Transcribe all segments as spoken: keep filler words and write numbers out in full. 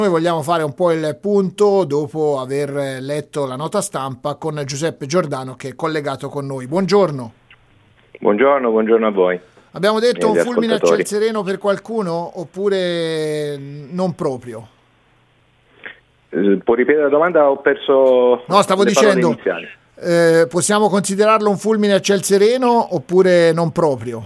Noi vogliamo fare un po' il punto dopo aver letto la nota stampa con Giuseppe Giordano, che è collegato con noi. Buongiorno. Buongiorno, buongiorno a voi. Abbiamo detto un fulmine a ciel ascoltatori. sereno per qualcuno oppure non proprio? Eh, Può ripetere la domanda? Ho perso No, stavo le dicendo, parole iniziali. eh, possiamo considerarlo un fulmine a ciel sereno oppure non proprio?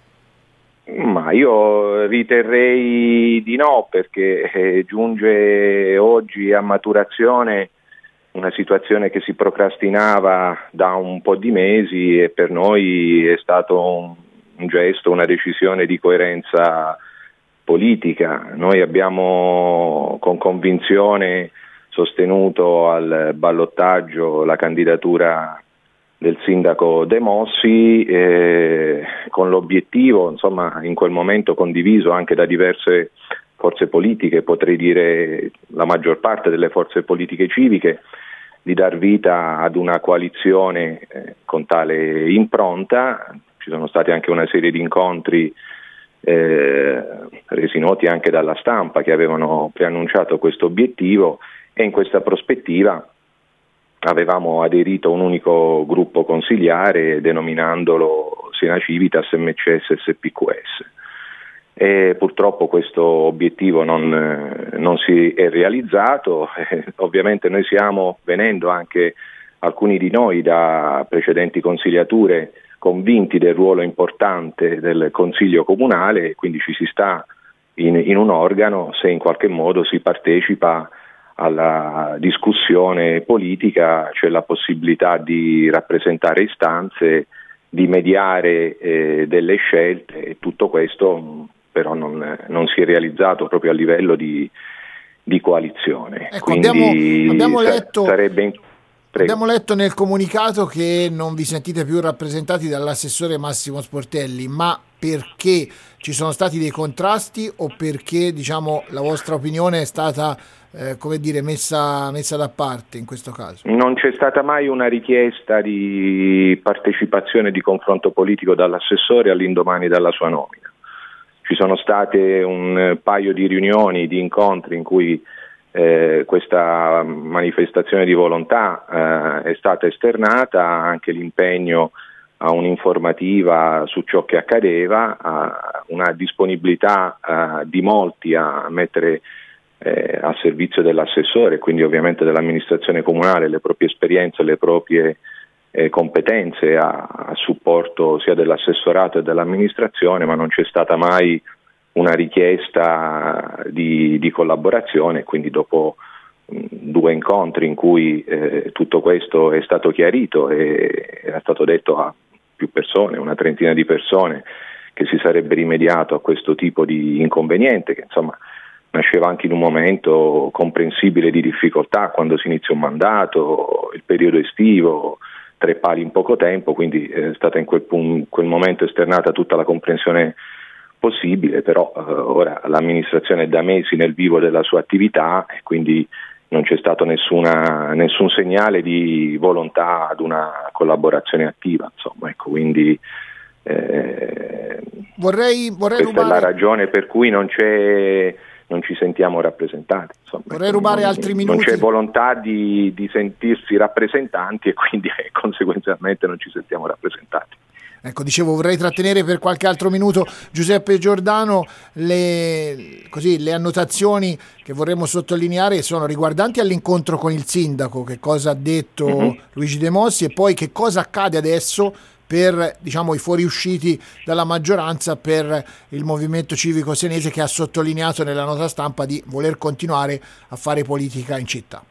Ma io riterrei di no, perché eh, giunge oggi a maturazione una situazione che si procrastinava da un po' di mesi, e per noi è stato un, un gesto, una decisione di coerenza politica. Noi abbiamo con convinzione sostenuto al ballottaggio la candidatura del sindaco De Mossi, eh, con l'obiettivo, insomma, in quel momento condiviso anche da diverse forze politiche, potrei dire la maggior parte delle forze politiche civiche, di dar vita ad una coalizione eh, con tale impronta. Ci sono stati anche una serie di incontri eh, resi noti anche dalla stampa, che avevano preannunciato questo obiettivo, e in questa prospettiva avevamo aderito a un unico gruppo consigliare denominandolo Siena Civitas M C S S P Q S. E purtroppo questo obiettivo non, non si è realizzato. Eh, ovviamente noi siamo, venendo anche alcuni di noi da precedenti consigliature, convinti del ruolo importante del Consiglio Comunale, quindi ci si sta in, in un organo se in qualche modo si partecipa alla discussione politica, c'è la possibilità di rappresentare istanze, di mediare eh, delle scelte, e tutto questo però non, non si è realizzato proprio a livello di, di coalizione. Ecco, Quindi abbiamo, abbiamo letto... sarebbe in... Abbiamo letto nel comunicato che non vi sentite più rappresentati dall'assessore Massimo Sportelli, ma perché ci sono stati dei contrasti o perché, diciamo, la vostra opinione è stata eh, come dire, messa, messa da parte in questo caso? Non c'è stata mai una richiesta di partecipazione e di confronto politico dall'assessore all'indomani della sua nomina. Ci sono state un paio di riunioni, di incontri in cui Eh, questa manifestazione di volontà eh, è stata esternata, anche l'impegno a un'informativa su ciò che accadeva, a una disponibilità eh, di molti a mettere eh, a servizio dell'assessore, quindi ovviamente dell'amministrazione comunale, le proprie esperienze, le proprie eh, competenze a, a supporto sia dell'assessorato e dell'amministrazione, ma non c'è stata mai una richiesta di, di collaborazione. Quindi dopo mh, due incontri in cui eh, tutto questo è stato chiarito e era stato detto a più persone, una trentina di persone, che si sarebbe rimediato a questo tipo di inconveniente, che insomma nasceva anche in un momento comprensibile di difficoltà, quando si inizia un mandato, il periodo estivo, tre pali in poco tempo, quindi è stata in quel, in quel momento esternata tutta la comprensione possibile, però eh, ora l'amministrazione è da mesi nel vivo della sua attività e quindi non c'è stato nessuna, nessun segnale di volontà ad una collaborazione attiva, insomma, ecco, quindi eh, vorrei, vorrei questa rubare... è la ragione per cui non c'è, non ci sentiamo rappresentati, insomma, vorrei ecco, rubare non, altri minuti. non c'è volontà di, di sentirsi rappresentanti e quindi eh, conseguenzialmente non ci sentiamo rappresentati. Ecco, dicevo, vorrei trattenere per qualche altro minuto Giuseppe Giordano. Le, così, le annotazioni che vorremmo sottolineare sono riguardanti all'incontro con il sindaco, che cosa ha detto mm-hmm. Luigi De Mossi, e poi che cosa accade adesso per, diciamo, i fuoriusciti dalla maggioranza, per il Movimento Civico Senese, che ha sottolineato nella nota stampa di voler continuare a fare politica in città.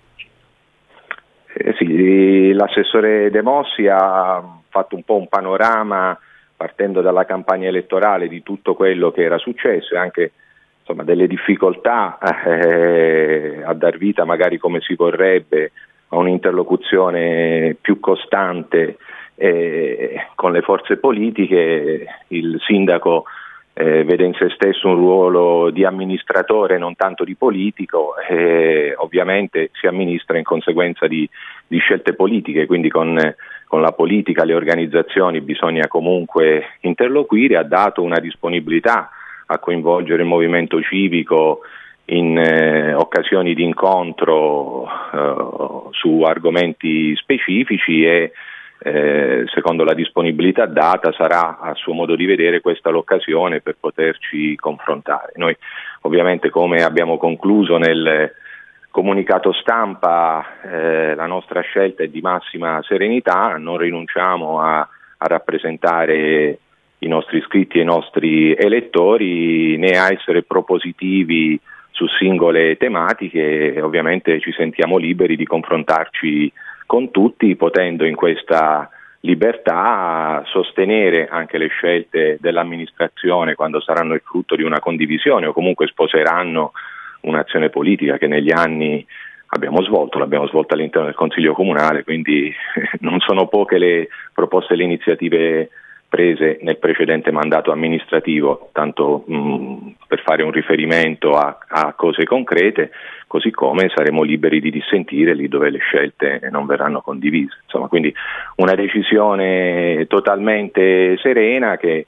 Eh sì, l'assessore De Mossi ha fatto un po' un panorama, partendo dalla campagna elettorale, di tutto quello che era successo e anche insomma delle difficoltà eh, a dar vita, magari come si vorrebbe, a un'interlocuzione più costante eh, con le forze politiche. Il sindaco eh, vede in se stesso un ruolo di amministratore, non tanto di politico, e ovviamente si amministra in conseguenza di, di scelte politiche, quindi con con la politica, le organizzazioni bisogna comunque interloquire. Ha dato una disponibilità a coinvolgere il movimento civico in eh, occasioni di incontro eh, su argomenti specifici e eh, secondo la disponibilità data sarà, a suo modo di vedere, questa l'occasione per poterci confrontare. Noi ovviamente, come abbiamo concluso nel comunicato stampa, eh, la nostra scelta è di massima serenità, non rinunciamo a, a rappresentare i nostri iscritti e i nostri elettori, né a essere propositivi su singole tematiche. Ovviamente ci sentiamo liberi di confrontarci con tutti, potendo in questa libertà sostenere anche le scelte dell'amministrazione quando saranno il frutto di una condivisione o comunque sposeranno un'azione politica che negli anni abbiamo svolto, l'abbiamo svolta all'interno del Consiglio Comunale, quindi non sono poche le proposte e le iniziative prese nel precedente mandato amministrativo, tanto mh, per fare un riferimento a, a cose concrete, così come saremo liberi di dissentire lì dove le scelte non verranno condivise. Insomma, quindi una decisione totalmente serena che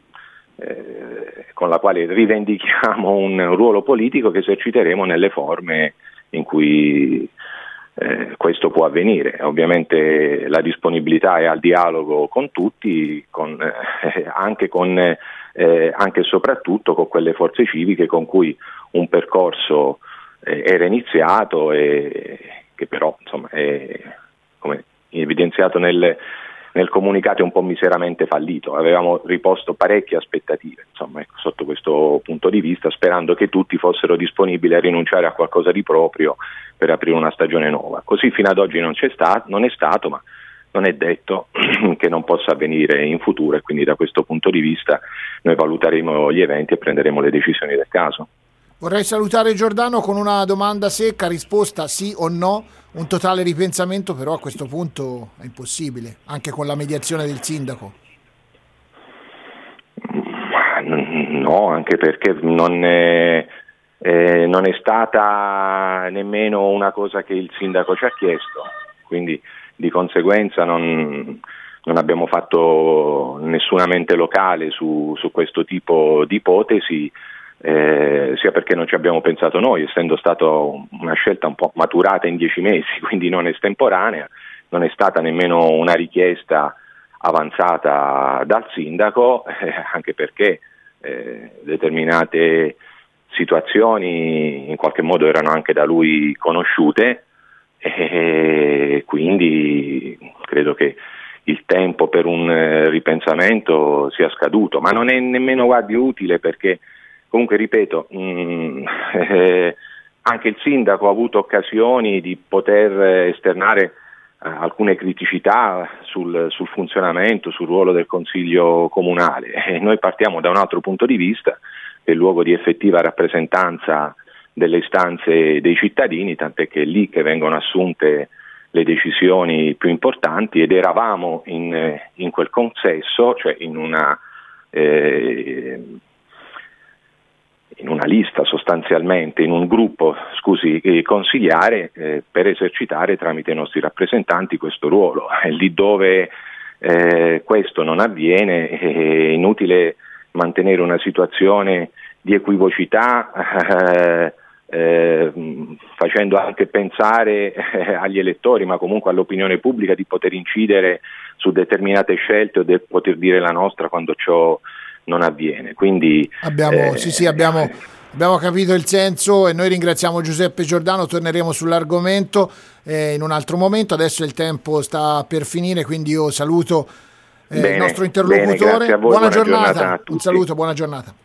Eh, con la quale rivendichiamo un ruolo politico che eserciteremo nelle forme in cui eh, questo può avvenire. Ovviamente la disponibilità è al dialogo con tutti, con, eh, anche, con, eh, anche e soprattutto con quelle forze civiche con cui un percorso eh, era iniziato e che però, insomma, è, come evidenziato nel nel comunicato, è un po' miseramente fallito. Avevamo riposto parecchie aspettative, insomma, ecco, sotto questo punto di vista, sperando che tutti fossero disponibili a rinunciare a qualcosa di proprio per aprire una stagione nuova. Così fino ad oggi non c'è stato, non è stato, ma non è detto che non possa avvenire in futuro, e quindi da questo punto di vista noi valuteremo gli eventi e prenderemo le decisioni del caso. Vorrei salutare Giordano con una domanda secca, risposta sì o no. Un totale ripensamento però a questo punto è impossibile, anche con la mediazione del sindaco. No, anche perché non è, eh, non è stata nemmeno una cosa che il sindaco ci ha chiesto, quindi di conseguenza non, non abbiamo fatto nessuna mente locale su, su questo tipo di ipotesi. Eh, sia perché non ci abbiamo pensato noi, essendo stata una scelta un po' maturata in dieci mesi, quindi non estemporanea, non è stata nemmeno una richiesta avanzata dal sindaco, eh, anche perché eh, determinate situazioni in qualche modo erano anche da lui conosciute, e quindi credo che il tempo per un ripensamento sia scaduto, ma non è nemmeno, guardi, utile, perché comunque, ripeto, mh, eh, anche il sindaco ha avuto occasioni di poter esternare eh, alcune criticità sul, sul funzionamento, sul ruolo del Consiglio Comunale, e noi partiamo da un altro punto di vista, che è il luogo di effettiva rappresentanza delle istanze dei cittadini, tant'è che è lì che vengono assunte le decisioni più importanti, ed eravamo in, in quel consesso, cioè in una eh, in una lista sostanzialmente, in un gruppo, scusi, consigliare eh, per esercitare tramite i nostri rappresentanti questo ruolo. E lì dove eh, questo non avviene è inutile mantenere una situazione di equivocità, eh, eh, facendo anche pensare eh, agli elettori, ma comunque all'opinione pubblica, di poter incidere su determinate scelte o di poter dire la nostra quando ciò non avviene. Quindi abbiamo, eh, sì, sì, abbiamo, abbiamo capito il senso, e noi ringraziamo Giuseppe Giordano. Torneremo sull'argomento eh, in un altro momento. Adesso il tempo sta per finire, quindi io saluto eh, bene, il nostro interlocutore. Bene, grazie a voi, buona, buona giornata, giornata a tutti. Un saluto, buona giornata.